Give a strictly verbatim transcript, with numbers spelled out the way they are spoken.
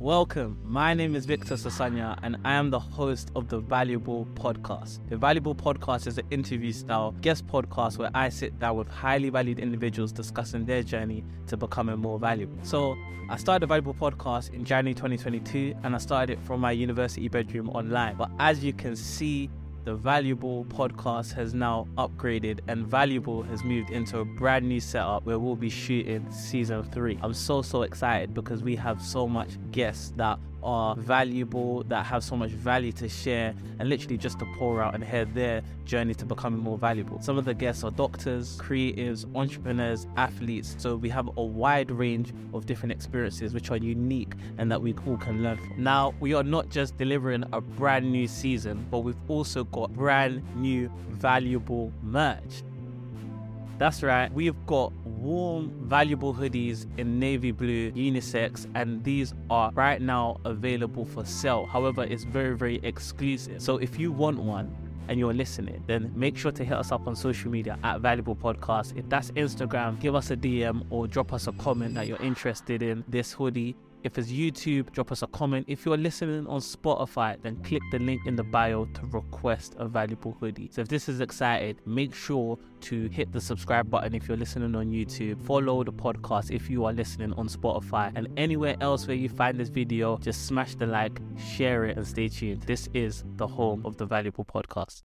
Welcome, my name is Victor Sasanya and I am the host of The Valuable Podcast. The Valuable Podcast is an interview-style guest podcast where I sit down with highly valued individuals discussing their journey to becoming more valuable. So, I started The Valuable Podcast in January twenty twenty-two and I started it from my university bedroom online. But as you can see, The Valuable Podcast has now upgraded and Valuable has moved into a brand new setup where we'll be shooting season three. I'm so, so excited because we have so much guests that are valuable, that have so much value to share and literally just to pour out and hear their journey to becoming more valuable. Some of the guests are doctors, creatives, entrepreneurs, athletes. So we have a wide range of different experiences which are unique and that we all can learn from. Now, we are not just delivering a brand new season, but we've also got brand new valuable merch. That's right, we've got warm, valuable hoodies in navy blue, unisex, and these are right now available for sale. However, it's very, very exclusive. So if you want one and you're listening, then make sure to hit us up on social media at Valuable Podcast. If that's Instagram, give us a D M or drop us a comment that you're interested in this hoodie. If it's YouTube, drop us a comment. If you're listening on Spotify, then click the link in the bio to request a valuable hoodie. So if this is exciting, make sure to hit the subscribe button if you're listening on YouTube. Follow the podcast if you are listening on Spotify. And anywhere else where you find this video, just smash the like, share it, and stay tuned. This is the home of the Valuable Podcast.